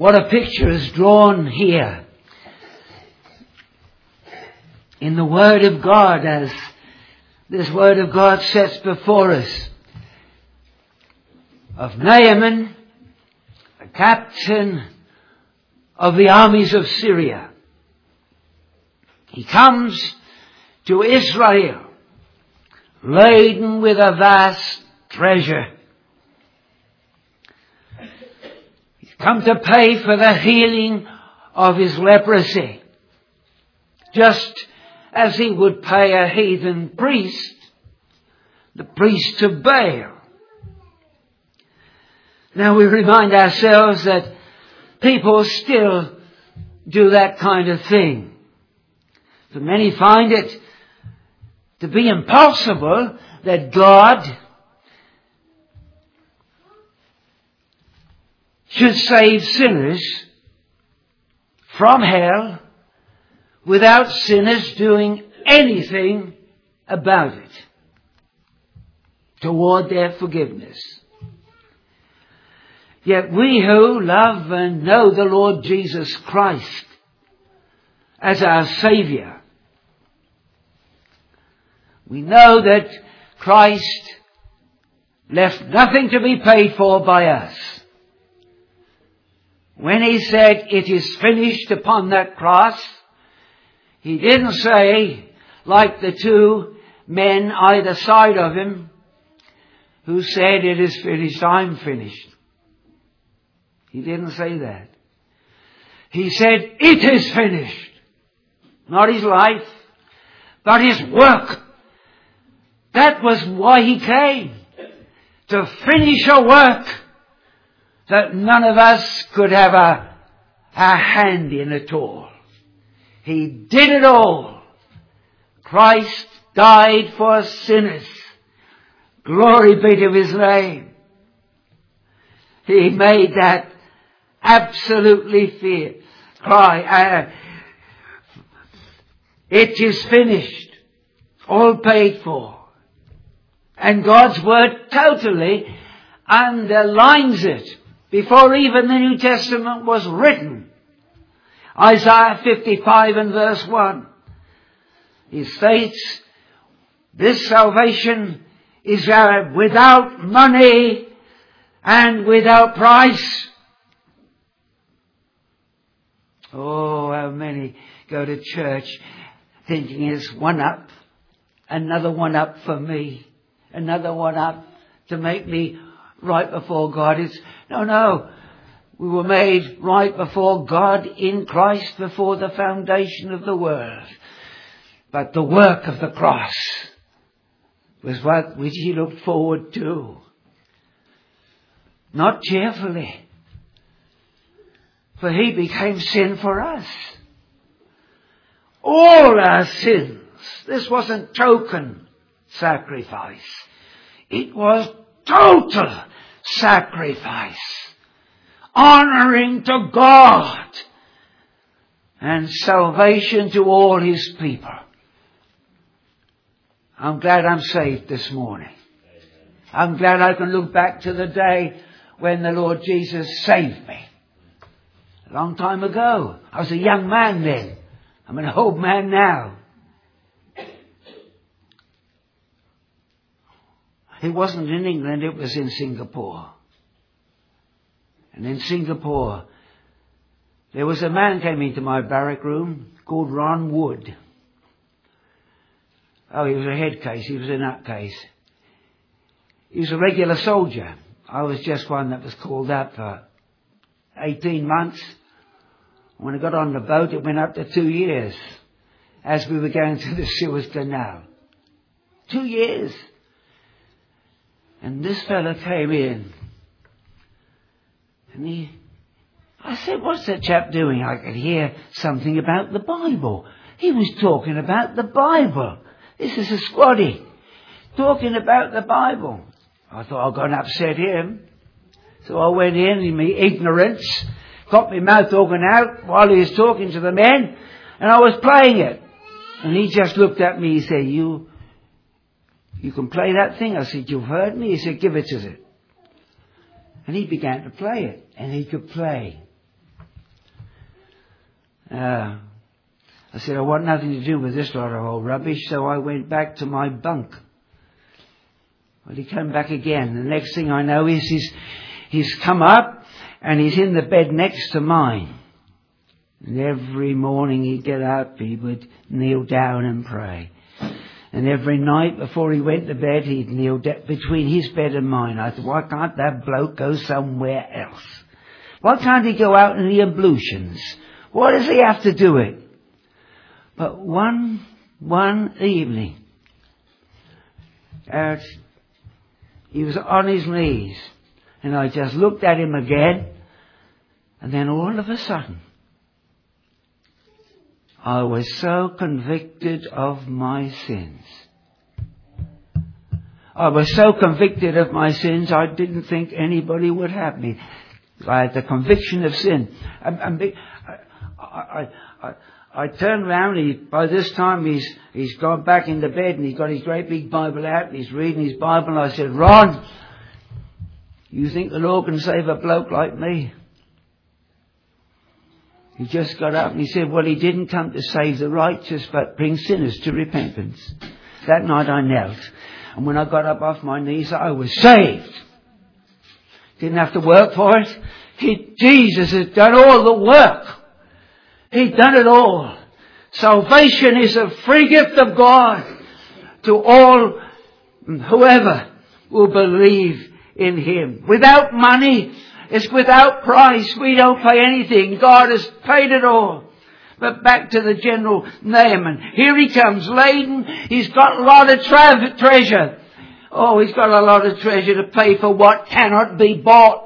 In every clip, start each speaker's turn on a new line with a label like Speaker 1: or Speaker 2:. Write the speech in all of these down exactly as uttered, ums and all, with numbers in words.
Speaker 1: What a picture is drawn here in the Word of God, as this Word of God sets before us, of Naaman, the captain of the armies of Syria. He comes to Israel laden with a vast treasure. He's come to pay for the healing of his leprosy, just as he would pay a heathen priest, the priest of Baal. Now we remind ourselves that people still do that kind of thing. So many find it to be impossible that God should save sinners from hell without sinners doing anything about it toward their forgiveness. Yet we who love and know the Lord Jesus Christ as our Saviour, we know that Christ left nothing to be paid for by us. When he said, "It is finished," upon that cross, he didn't say, like the two men either side of him, who said, "It is finished, I'm finished." He didn't say that. He said, "It is finished." Not his life, but his work. That was why he came. To finish a work that none of us could have a, a hand in at all. He did it all. Christ died for sinners. Glory be to his name. He made that absolutely fear cry. Uh, it is finished. All paid for. And God's Word totally underlines it before even the New Testament was written. Isaiah fifty-five and verse one. He states, "This salvation is uh, without money and without price." Oh, how many go to church thinking it's one up, another one up for me, another one up to make me right before God. It's, no, no. We were made right before God in Christ before the foundation of the world. But the work of the cross was what which he looked forward to. Not cheerfully. For he became sin for us. All our sins. This wasn't token sacrifice. It was total sacrifice. Honouring to God. And salvation to all his people. I'm glad I'm saved this morning. I'm glad I can look back to the day when the Lord Jesus saved me. A long time ago. I was a young man then. I'm an old man now. It wasn't in England, it was in Singapore. And in Singapore, there was a man came into my barrack room called Ron Wood. Oh, he was a head case, he was a nut case. He was a regular soldier. I was just one that was called up for eighteen months. When I got on the boat, it went up to two years as we were going through the Suez Canal. Two years. And this fella came in. And he, I said, "What's that chap doing?" I could hear something about the Bible. He was talking about the Bible. This is a squaddy. Talking about the Bible. I thought I'm going to upset him. So I went in in my ignorance, got my mouth organ out while he was talking to the men, and I was playing it. And he just looked at me, he said, you, you can play that thing? I said, "You've heard me?" He said, "Give it to it." And he began to play it, and he could play. Uh, I said, I want nothing to do with this lot of old rubbish, so I went back to my bunk. Well, he came back again. The next thing I know is he's, he's come up and he's in the bed next to mine. And every morning he'd get up, he would kneel down and pray. And every night before he went to bed, he'd kneel down between his bed and mine. I thought, why can't that bloke go somewhere else? Why can't he go out in the ablutions? Why does he have to do it? But one, one evening, uh, he was on his knees, and I just looked at him again, and then all of a sudden, I was so convicted of my sins. I was so convicted of my sins, I didn't think anybody would have me. I had the conviction of sin. And, and I, I, I, I turned round, he, by this time he's, he's gone back into bed and he's got his great big Bible out and he's reading his Bible, and I said, Ron, you think the Lord can save a bloke like me? He just got up and he said, well, he didn't come to save the righteous, but bring sinners to repentance. That night I knelt, and when I got up off my knees, I was saved. Didn't have to work for it. He, Jesus had done all the work. He'd done it all. Salvation is a free gift of God to all, whoever will believe in Him. Without money, it's without price. We don't pay anything. God has paid it all. But back to the general Naaman. Here he comes laden. He's got a lot of tra- treasure. Oh, he's got a lot of treasure to pay for what cannot be bought.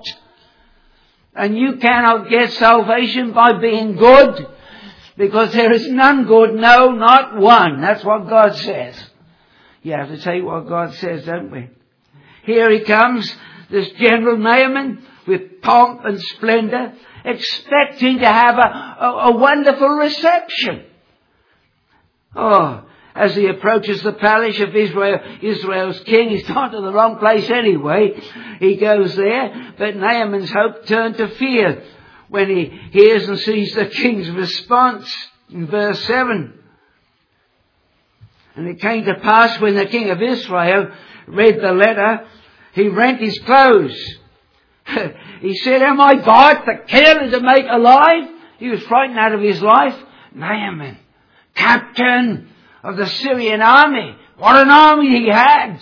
Speaker 1: And you cannot get salvation by being good, because there is none good, no, not one. That's what God says. You have to take what God says, don't we? Here he comes, this general Naaman, with pomp and splendour, expecting to have a, a, a wonderful reception. Oh, as he approaches the palace of Israel, Israel's king, he's gone to the wrong place anyway. He goes there, but Naaman's hope turned to fear when he hears and sees the king's response in verse seven. And it came to pass when the king of Israel read the letter, he rent his clothes. He said, am I God to kill and to make alive? He was frightened out of his life. Naaman, captain of the Syrian army. What an army he had.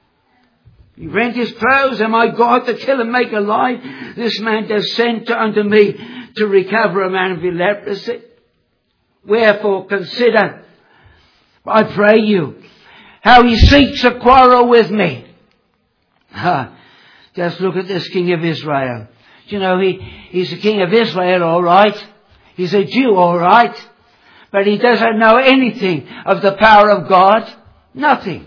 Speaker 1: He rent his clothes. Am I God to kill and make alive? This man does send unto me to recover a man of leprosy. Wherefore consider, I pray you, how he seeks a quarrel with me. Ha. Just look at this king of Israel. You know, he, he's the king of Israel, all right. He's a Jew, all right. But he doesn't know anything of the power of God. Nothing.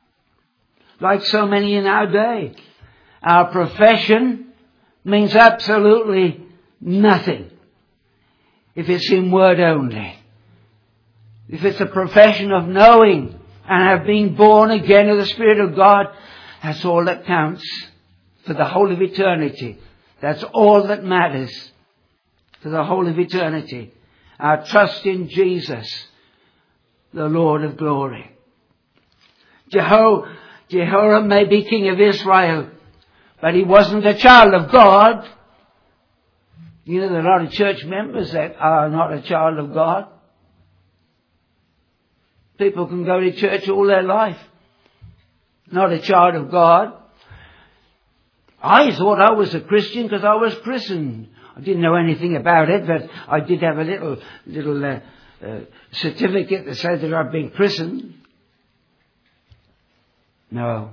Speaker 1: Like so many in our day. Our profession means absolutely nothing if it's in word only. If it's a profession of knowing and have been born again of the Spirit of God, that's all that counts for the whole of eternity. That's all that matters for the whole of eternity. Our trust in Jesus, the Lord of glory. Jeho- Jehoram may be king of Israel, but he wasn't a child of God. You know, there are a lot of church members that are not a child of God. People can go to church all their life, not a child of God. I thought I was a Christian because I was christened. I didn't know anything about it, but I did have a little little uh, uh, certificate that said that I've been christened. No.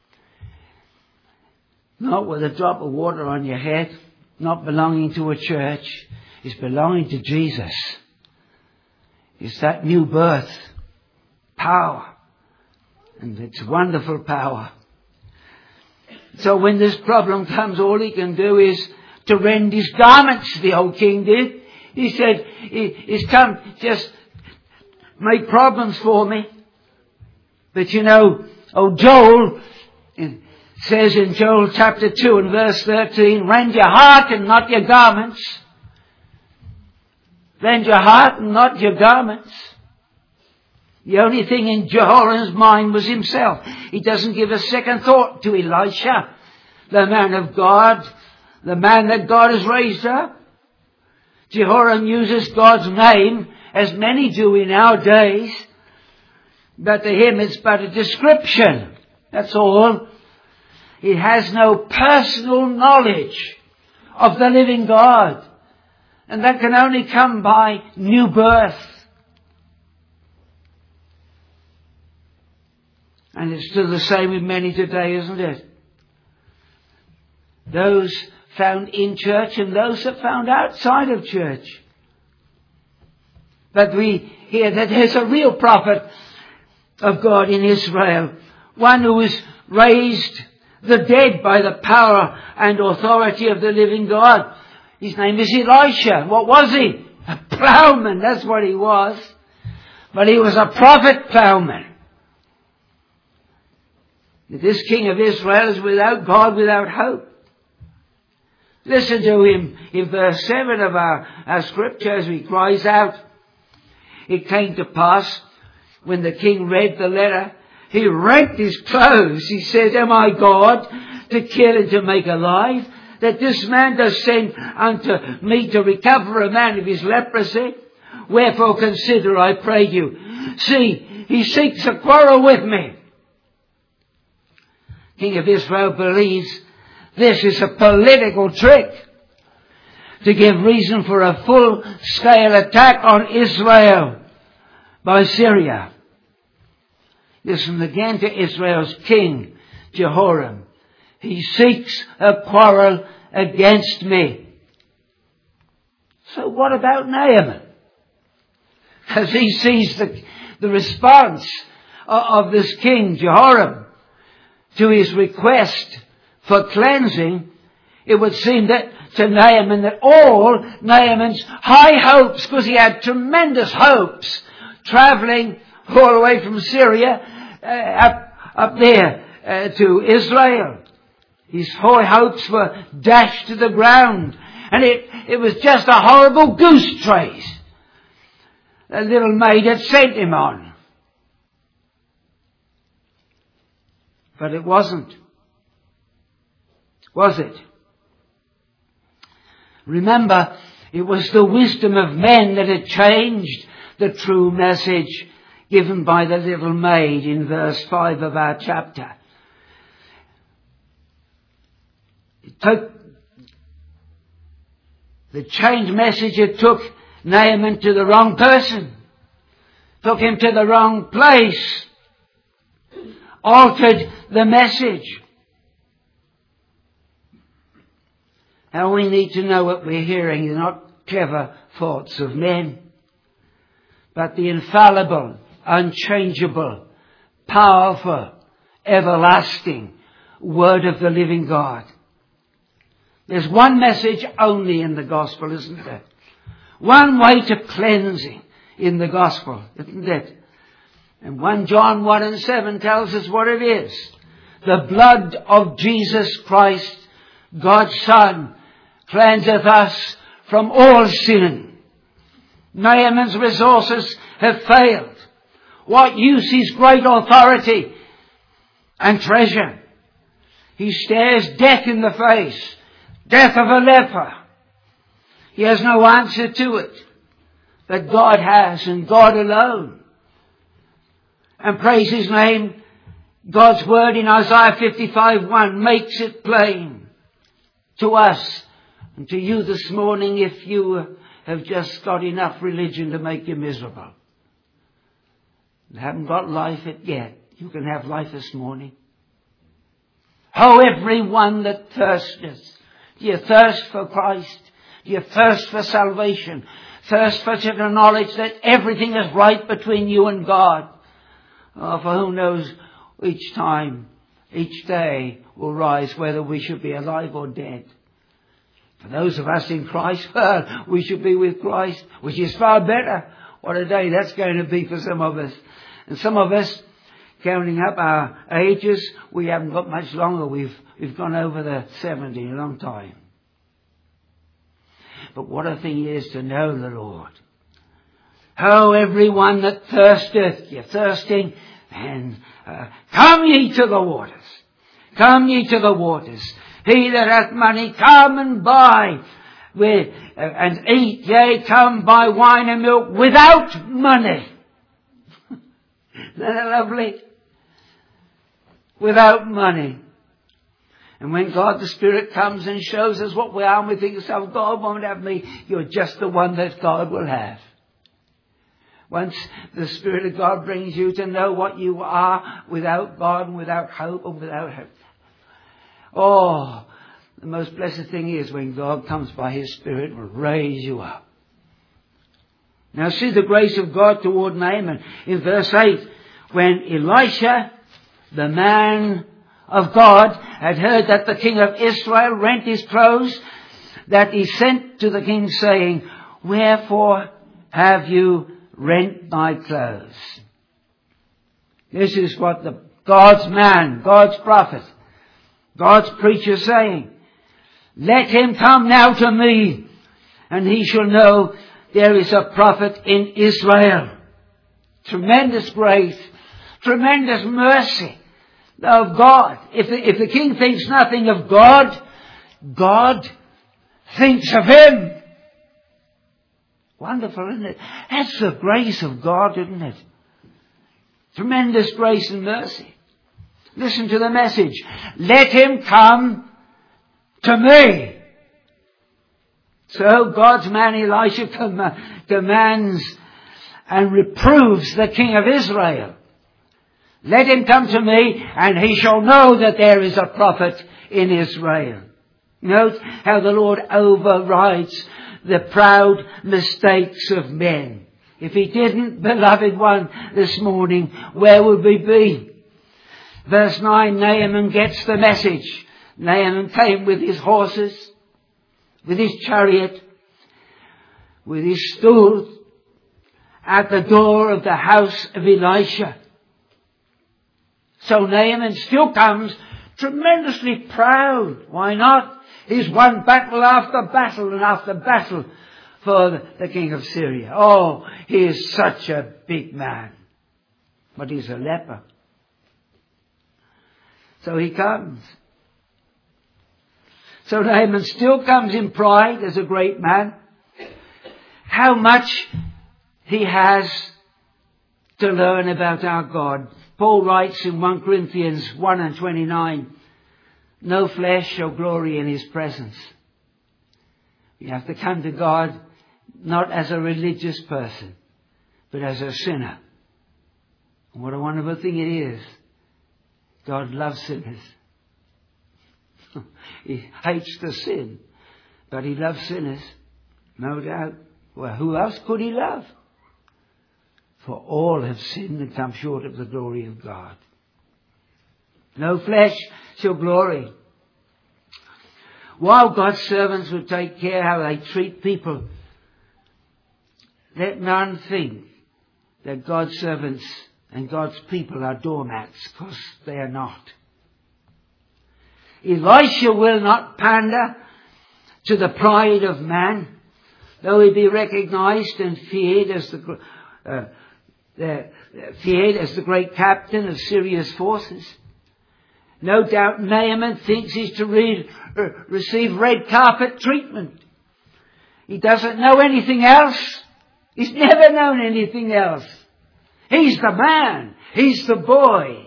Speaker 1: Not with a drop of water on your head, not belonging to a church. It's belonging to Jesus. It's that new birth. Power. And it's wonderful power. So when this problem comes, all he can do is to rend his garments, the old king did. He said, he's come just make problems for me. But you know, oh, Joel says in Joel chapter two and verse thirteen, rend your heart and not your garments. Rend your heart and not your garments. The only thing in Jehoram's mind was himself. He doesn't give a second thought to Elisha, the man of God, the man that God has raised up. Jehoram uses God's name, as many do in our days, but to him it's but a description. That's all. He has no personal knowledge of the living God. And that can only come by new birth. And it's still the same with many today, isn't it? Those found in church and those that found outside of church. But we hear that there's a real prophet of God in Israel. One who was raised the dead by the power and authority of the living God. His name is Elisha. What was he? A plowman, that's what he was. But he was a prophet plowman. This king of Israel is without God, without hope. Listen to him in verse seven of our, our scripture as he cries out. It came to pass, when the king read the letter, he rent his clothes. He said, am I God to kill and to make alive? That this man does send unto me to recover a man of his leprosy? Wherefore consider, I pray you. See, he seeks a quarrel with me. King of Israel believes this is a political trick to give reason for a full-scale attack on Israel by Syria. Listen again to Israel's king, Jehoram. He seeks a quarrel against me. So what about Naaman? As he sees the, the response of, of this king, Jehoram, to his request for cleansing, it would seem that to Naaman that all Naaman's high hopes, because he had tremendous hopes, travelling all the way from Syria uh, up, up there uh, to Israel. His high hopes were dashed to the ground. And it, it was just a horrible goose chase the little maid had sent him on. But it wasn't. Was it? Remember, it was the wisdom of men that had changed the true message given by the little maid in verse five of our chapter. It took the changed message, it took Naaman to the wrong person, took him to the wrong place, altered the message. And we need to know what we're hearing. They're not clever thoughts of men, but the infallible, unchangeable, powerful, everlasting Word of the living God. There's one message only in the gospel, isn't there? One way to cleansing in the gospel, isn't it? And First John one and seven tells us what it is. The blood of Jesus Christ, God's Son, cleanseth us from all sin. Naaman's resources have failed. What use his great authority and treasure? He stares death in the face. Death of a leper. He has no answer to it. But God has, and God alone. And praise His name, God's word in Isaiah fifty-five one makes it plain to us and to you this morning if you have just got enough religion to make you miserable. You haven't got life yet. You can have life this morning. Oh, everyone that thirsteth. Do you thirst for Christ? Do you thirst for salvation? Thirst for the knowledge that everything is right between you and God? Oh, for who knows each time, each day will rise whether we should be alive or dead. For those of us in Christ, well, we should be with Christ, which is far better. What a day that's going to be for some of us. And some of us, counting up our ages, we haven't got much longer. We've we've gone over the seventy, a long time. But what a thing it is to know the Lord. Oh, everyone that thirsteth, you're thirsting, and uh, come ye to the waters. Come ye to the waters. He that hath money, come and buy with, uh, and eat, yea, come buy wine and milk without money. Isn't that lovely? Without money. And when God the Spirit comes and shows us what we are, and we think to ourselves, God won't have me, you're just the one that God will have. Once the Spirit of God brings you to know what you are without God and without hope and without hope. Oh, the most blessed thing is when God comes by His Spirit will raise you up. Now see the grace of God toward Naaman in verse eight. When Elisha, the man of God, had heard that the king of Israel rent his clothes, that he sent to the king saying, wherefore have you rent thy clothes? This is what the God's man, God's prophet, God's preacher saying. Let him come now to me, and he shall know there is a prophet in Israel. Tremendous grace, tremendous mercy of God. If the, if the king thinks nothing of God, God thinks of him. Wonderful, isn't it? That's the grace of God, isn't it? Tremendous grace and mercy. Listen to the message. Let him come to me. So God's man Elisha commands and reproves the king of Israel. Let him come to me, and he shall know that there is a prophet in Israel. Note how the Lord overrides the proud mistakes of men. If he didn't, beloved one, this morning, where would we be? Verse nine, Naaman gets the message. Naaman came with his horses, with his chariot, with his stool, at the door of the house of Elisha. So Naaman still comes tremendously proud. Why not? He's won battle after battle and after battle for the king of Syria. Oh, he is such a big man. But he's a leper. So he comes. So Naaman still comes in pride as a great man. How much he has to learn about our God. Paul writes in First Corinthians one and twenty-nine, no flesh shall glory in his presence. You have to come to God not as a religious person, but as a sinner. And what a wonderful thing it is. God loves sinners. He hates the sin, but he loves sinners, no doubt. Well, who else could he love? For all have sinned and come short of the glory of God. No flesh shall glory. While God's servants will take care how they treat people, let none think that God's servants and God's people are doormats, because they are not. Elisha will not pander to the pride of man, though he be recognized and feared as the uh, uh, feared as the great captain of Syria's forces. No doubt Naaman thinks he's to read, uh, receive red carpet treatment. He doesn't know anything else. He's never known anything else. He's the man. He's the boy.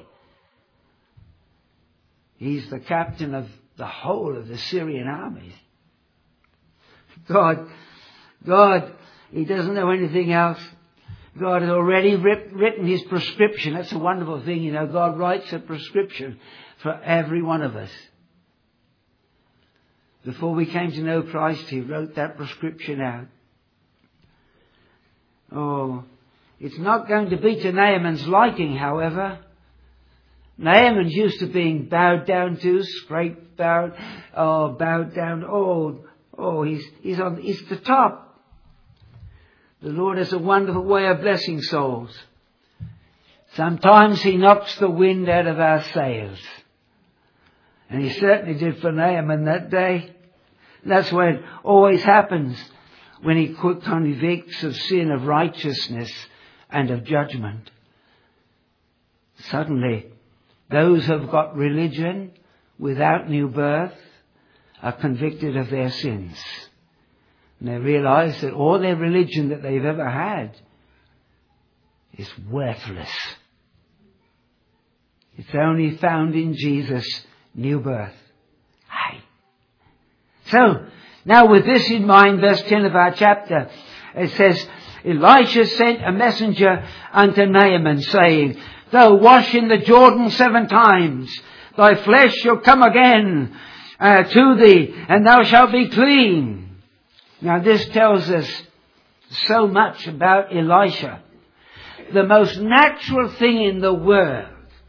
Speaker 1: He's the captain of the whole of the Syrian armies. God, God, he doesn't know anything else. God has already written his prescription. That's a wonderful thing, you know. God writes a prescription for every one of us. Before we came to know Christ, he wrote that prescription out. Oh, it's not going to be to Naaman's liking, however. Naaman's used to being bowed down to, scraped, bowed, oh, bowed down. Oh, oh, he's he's on, he's the top. The Lord has a wonderful way of blessing souls. Sometimes he knocks the wind out of our sails. And he certainly did for Naaman that day. And that's what always happens when he convicts of sin, of righteousness, and of judgment. Suddenly, those who have got religion without new birth are convicted of their sins. And they realize that all their religion that they've ever had is worthless. It's only found in Jesus' new birth. Aye. So, now with this in mind, verse ten of our chapter, it says, Elisha sent a messenger unto Naaman, saying, Thou wash in the Jordan seven times, thy flesh shall come again uh, to thee, and thou shalt be clean. Now this tells us so much about Elisha. The most natural thing in the world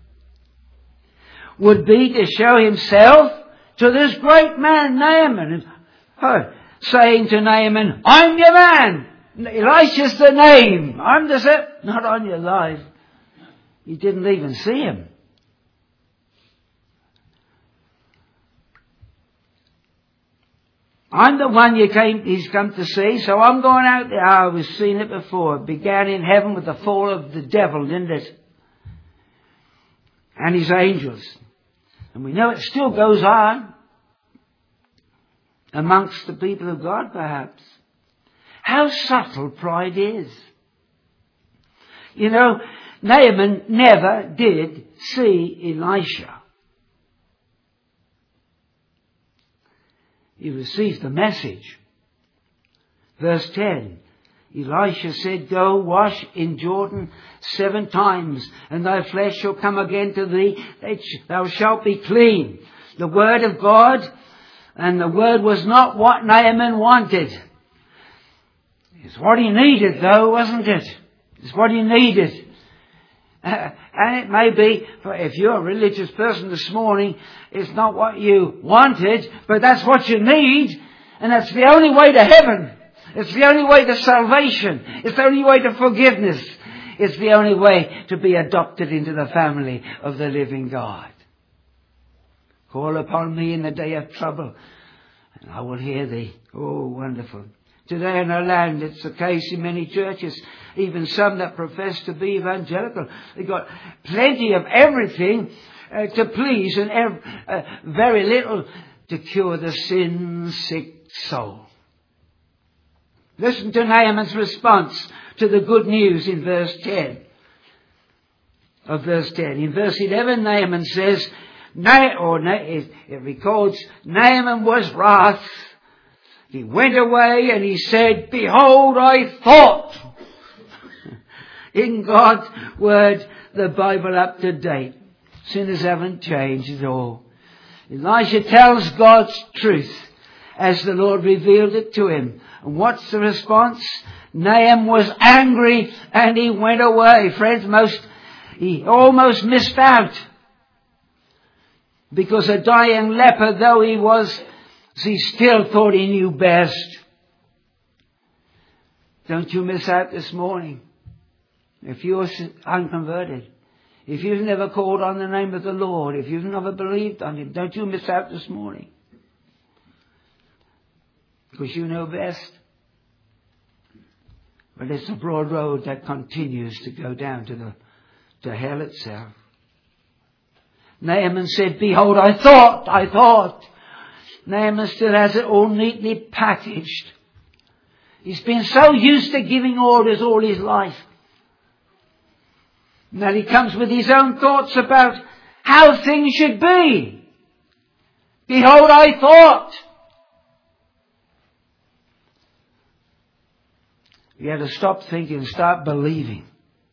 Speaker 1: would be to show himself to this great man Naaman, oh, saying to Naaman, I'm your man. Elisha's the name. I'm the set. Not on your life. You didn't even see him. I'm the one you came, he's come to see, so I'm going out there. I was seeing it before. It began in heaven with the fall of the devil, didn't it? And his angels. And we know it still goes on amongst the people of God, perhaps. How subtle pride is. You know, Naaman never did see Elisha. He received the message. Verse ten. Elisha said, Go wash in Jordan seven times, and thy flesh shall come again to thee, thou shalt be clean. The word of God, and the word was not what Naaman wanted. It's what he needed though, wasn't it? It's what he needed. Uh, and it may be, if you're a religious person this morning, it's not what you wanted, but that's what you need, and that's the only way to heaven. It's the only way to salvation. It's the only way to forgiveness. It's the only way to be adopted into the family of the living God. Call upon me in the day of trouble, and I will hear thee. Oh, wonderful. Today in our land, it's the case in many churches, even some that profess to be evangelical. They've got plenty of everything uh, to please and ev- uh, very little to cure the sin-sick soul. Listen to Naaman's response to the good news in verse ten. Of verse ten. In verse eleven, Naaman says, Na- or Na- it, it records, Naaman was wrath. He went away and he said, Behold, I thought. In God's word, the Bible up to date. Sinners haven't changed at all. Elisha tells God's truth as the Lord revealed it to him. And what's the response? Naaman was angry and he went away. Friends, most, he almost missed out. Because a dying leper though he was, he still thought he knew best. Don't you miss out this morning. If you're unconverted, if you've never called on the name of the Lord, if you've never believed on Him, don't you miss out this morning. Because you know best. But it's a broad road that continues to go down to the to hell itself. Naaman said, Behold, I thought, I thought. Naaman still has it all neatly packaged. He's been so used to giving orders all his life. Now he comes with his own thoughts about how things should be. Behold, I thought. You have to stop thinking and start believing.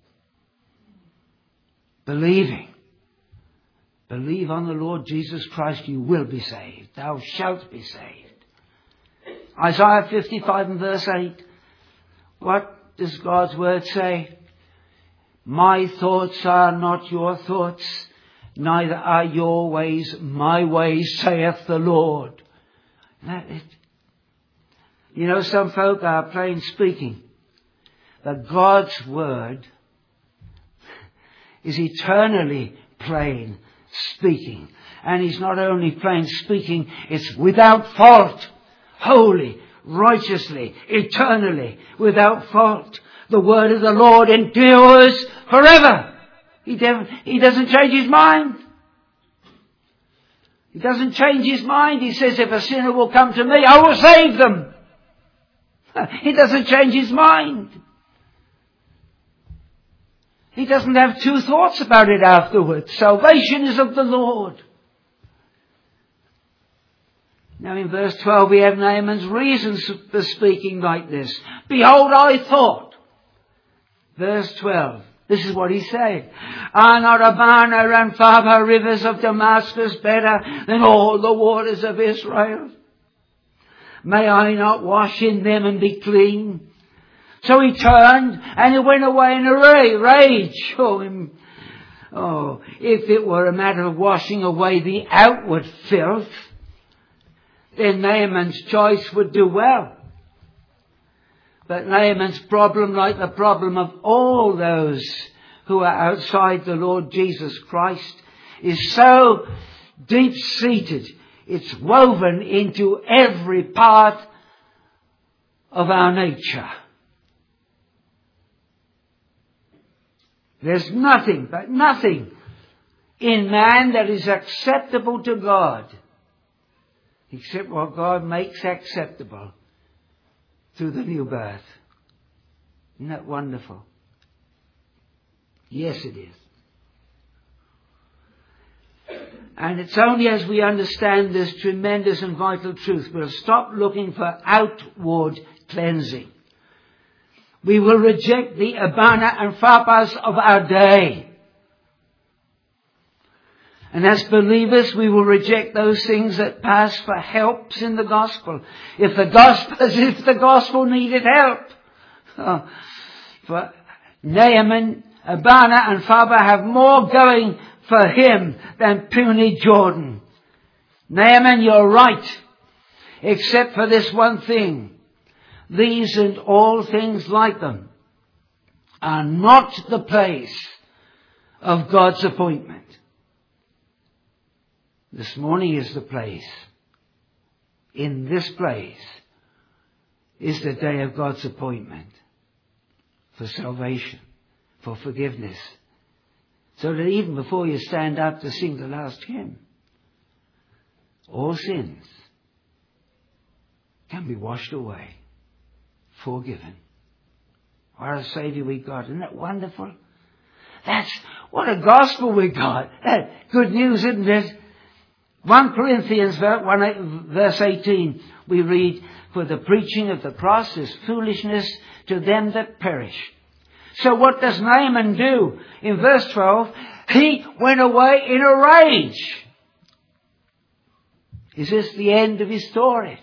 Speaker 1: Believing. Believe on the Lord Jesus Christ, you will be saved. Thou shalt be saved. Isaiah fifty-five and verse eight. What does God's word say? My thoughts are not your thoughts, neither are your ways my ways, saith the Lord. Isn't that it? You know, some folk are plain speaking that God's word is eternally plain speaking. And He's not only plain speaking, it's without fault, holy, righteously, eternally, without fault. The word of the Lord endures forever. He, de- he doesn't change his mind. He doesn't change his mind. He says, if a sinner will come to me, I will save them. He doesn't change his mind. He doesn't have two thoughts about it afterwards. Salvation is of the Lord. Now in verse twelve we have Naaman's reasons for speaking like this. Behold, I thought. Verse twelve. This is what he said. Are not Abana and Pharpar rivers of Damascus better than all the waters of Israel? May I not wash in them and be clean? So he turned and he went away in a rage. Oh, him. oh, if it were a matter of washing away the outward filth, then Naaman's choice would do well. But Naaman's problem, like the problem of all those who are outside the Lord Jesus Christ, is so deep-seated. It's woven into every part of our nature. There's nothing, but nothing in man that is acceptable to God, except what God makes acceptable through the new birth. Isn't that wonderful? Yes, it is. And it's only as we understand this tremendous and vital truth, we'll stop looking for outward cleansing. We will reject the Abana and Pharpars of our day. And as believers, we will reject those things that pass for helps in the gospel. If the gospel, as if the gospel needed help. Oh, for Naaman, Abana and Pharpar have more going for him than puny Jordan. Naaman, you're right, except for this one thing. These and all things like them are not the place of God's appointment. This morning is the place. In this place is the day of God's appointment for salvation, for forgiveness. So that even before you stand up to sing the last hymn, all sins can be washed away, forgiven. What a Saviour we got. Isn't that wonderful? That's what a gospel we got. That good news, isn't it? First Corinthians verse eighteen, we read, for the preaching of the cross is foolishness to them that perish. So what does Naaman do? In verse twelve, he went away in a rage. Is this the end of his story?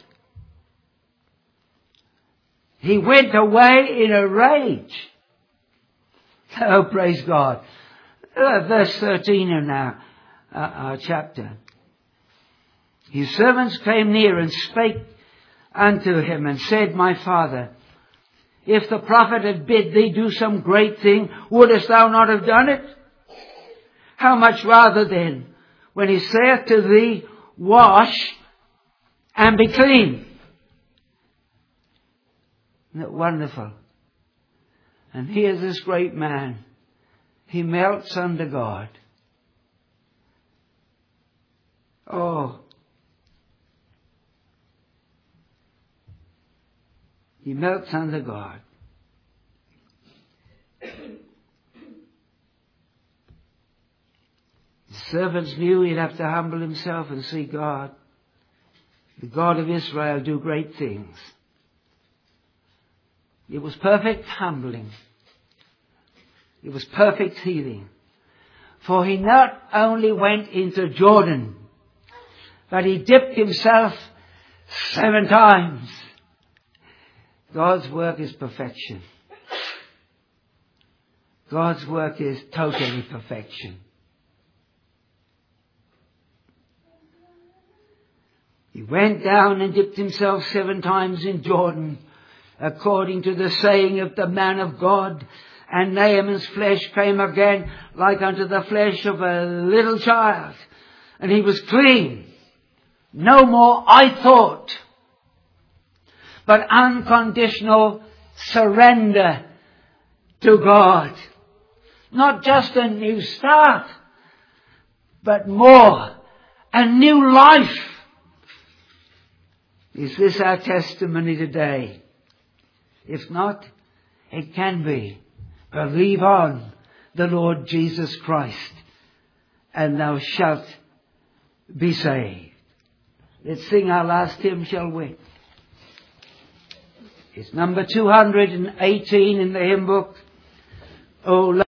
Speaker 1: He went away in a rage. Oh, praise God. Uh, verse thirteen in our, uh, our chapter. His servants came near and spake unto him and said, my father, if the prophet had bid thee do some great thing, wouldest thou not have done it? How much rather then, when he saith to thee, wash and be clean. Isn't that wonderful? And here's this great man. He melts under God. Oh, he melts under God. The servants knew he'd have to humble himself and see God, the God of Israel, do great things. It was perfect humbling. It was perfect healing. For he not only went into Jordan, but he dipped himself seven times. God's work is perfection. God's work is totally perfection. He went down and dipped himself seven times in Jordan, according to the saying of the man of God. And Naaman's flesh came again like unto the flesh of a little child. And he was clean. No more I thought. but unconditional surrender to God. Not just a new start, but more, a new life. Is this our testimony today? If not, it can be. Believe on the Lord Jesus Christ, and thou shalt be saved. Let's sing our last hymn, shall we? It's number two hundred eighteen in the hymn book. Oh,